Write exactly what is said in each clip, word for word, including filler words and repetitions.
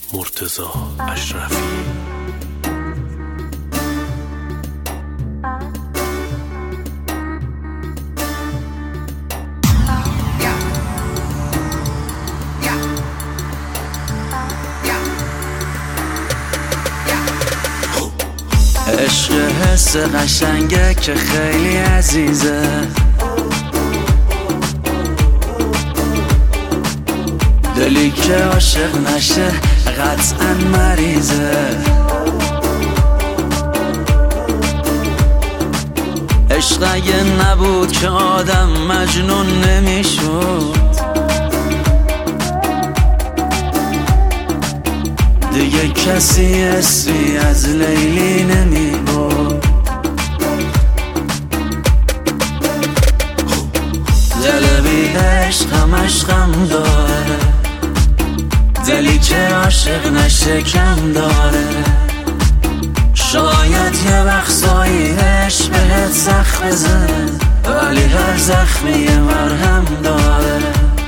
مرتضی اشرفی. عشق حس قشنگه که خیلی عزیزه، دلی که عاشق نشه قطعا مریضه. عشق اگه نبود که آدم مجنون نمیشد، دیگه کسی اسمی از لیلی نمی بود. دل بی عشق هم عشقم داره، دلی که عاشق نشه کم داره. شاید یه وقتایی عشق بهت زخم بزنه، ولی هر زخمی یه مرهم داره.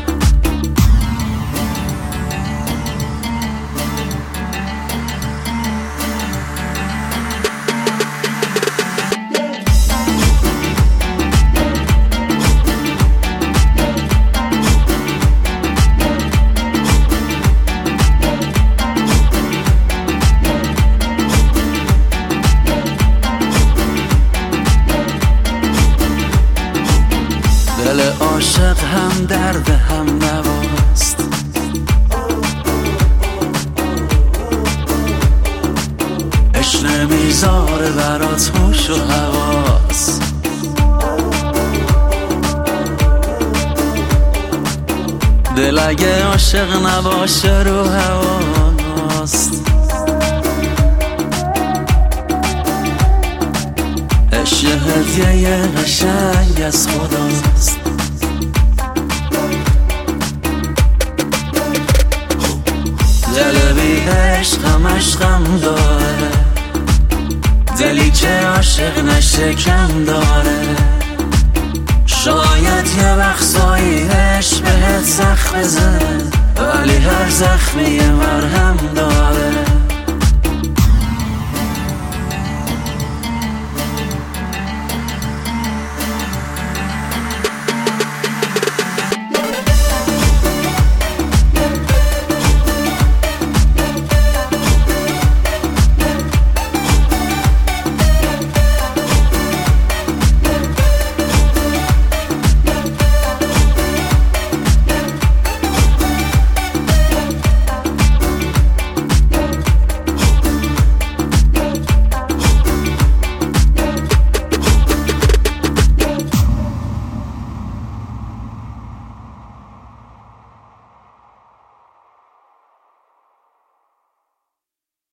دل عاشق هم درد هم نواست، عشق نمیذاره برات هوش و حواس. دل اگه عاشق نباشه رو هواست. عشق هدیه قشنگ از خداست. دل بی عشق هم عشقم داره، دلی که عاشق نشه کم داره. شاید یه وقتایی عشق بهت زخم بزنه، ولی هر زخمی یه مرهم داره.